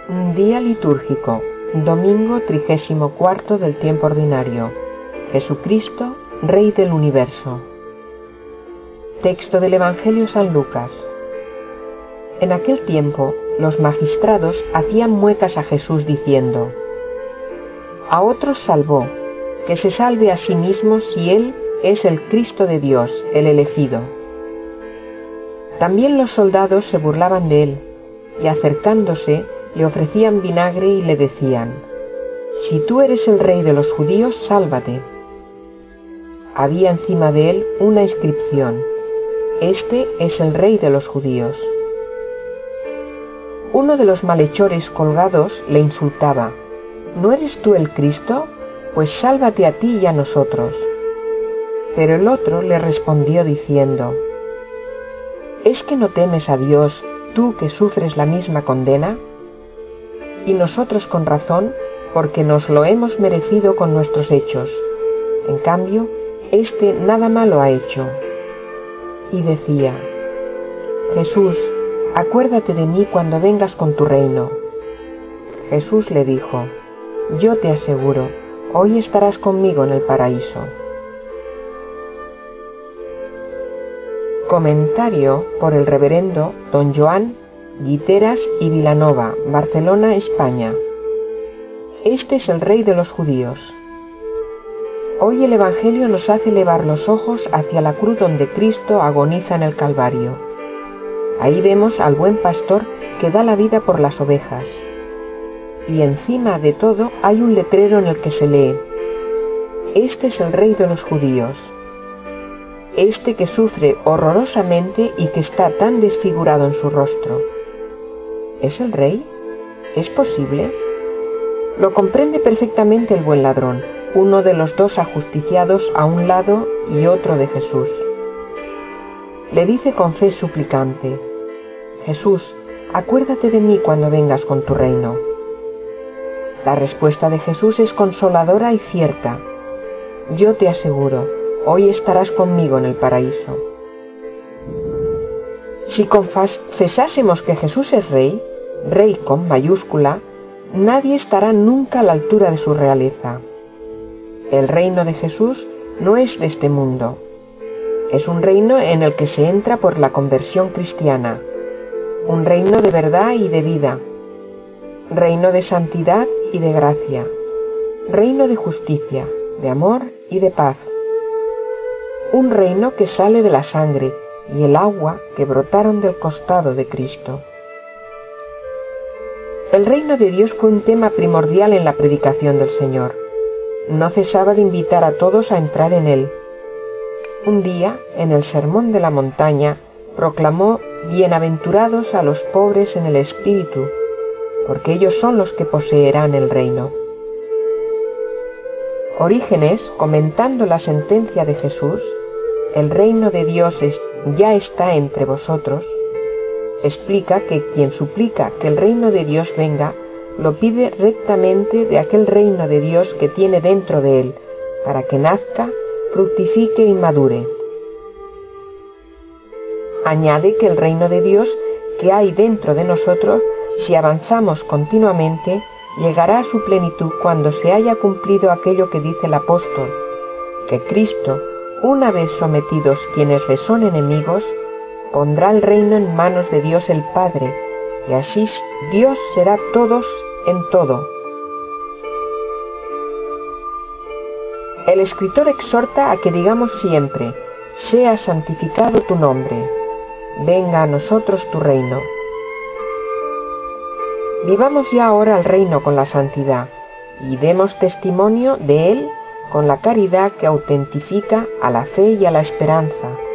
Día litúrgico, domingo 34 del tiempo ordinario. Jesucristo, Rey del universo. Texto del Evangelio San Lucas. En aquel tiempo, los magistrados hacían muecas a Jesús diciendo: a otros salvó, que se salve a sí mismo si él es el Cristo de Dios, el elegido. También los soldados se burlaban de él, y acercándose, le ofrecían vinagre y le decían: si tú eres el rey de los judíos, sálvate. Había encima de él una inscripción: este es el rey de los judíos. Uno de los malhechores colgados le insultaba: ¿no eres tú el Cristo? Pues sálvate a ti y a nosotros. Pero el otro le respondió diciendo: ¿es que no temes a Dios, tú que sufres la misma condena? Y nosotros con razón, porque nos lo hemos merecido con nuestros hechos. En cambio, éste nada malo ha hecho. Y decía: Jesús, acuérdate de mí cuando vengas con tu reino. Jesús le dijo: yo te aseguro, hoy estarás conmigo en el paraíso. Comentario por el reverendo don Joan Guiteras y Vilanova, Barcelona, España. Este es el Rey de los judíos. Hoy el Evangelio nos hace elevar los ojos hacia la cruz donde Cristo agoniza en el Calvario. Ahí vemos al buen pastor que da la vida por las ovejas. Y encima de todo hay un letrero en el que se lee: este es el Rey de los judíos. Este que sufre horrorosamente y que está tan desfigurado en su rostro. ¿Es el Rey? ¿Es posible? Lo comprende perfectamente el buen ladrón, uno de los dos ajusticiados a un lado y otro de Jesús. Le dice con fe suplicante: Jesús, acuérdate de mí cuando vengas con tu reino. La respuesta de Jesús es consoladora y cierta: yo te aseguro, hoy estarás conmigo en el paraíso. Si confesásemos que Jesús es Rey, Rey con mayúscula, nadie estará nunca a la altura de su realeza. El reino de Jesús no es de este mundo. Es un reino en el que se entra por la conversión cristiana, un reino de verdad y de vida, reino de santidad y de gracia, reino de justicia, de amor y de paz. Un reino que sale de la sangre y el agua que brotaron del costado de Cristo. El reino de Dios fue un tema primordial en la predicación del Señor. No cesaba de invitar a todos a entrar en él. Un día, en el Sermón de la Montaña, proclamó: bienaventurados a los pobres en el espíritu, porque ellos son los que poseerán el reino. Orígenes, comentando la sentencia de Jesús: el reino de Dios ya está entre vosotros, explica que quien suplica que el reino de Dios venga, lo pide rectamente de aquel reino de Dios que tiene dentro de él, para que nazca, fructifique y madure. Añade que el reino de Dios que hay dentro de nosotros, si avanzamos continuamente, llegará a su plenitud cuando se haya cumplido aquello que dice el apóstol, que Cristo, una vez sometidos quienes le son enemigos, pondrá el reino en manos de Dios el Padre, y así Dios será todos en todo. El escritor exhorta a que digamos siempre: sea santificado tu nombre, venga a nosotros tu reino. Vivamos ya ahora el reino con la santidad, y demos testimonio de él con la caridad que autentifica a la fe y a la esperanza,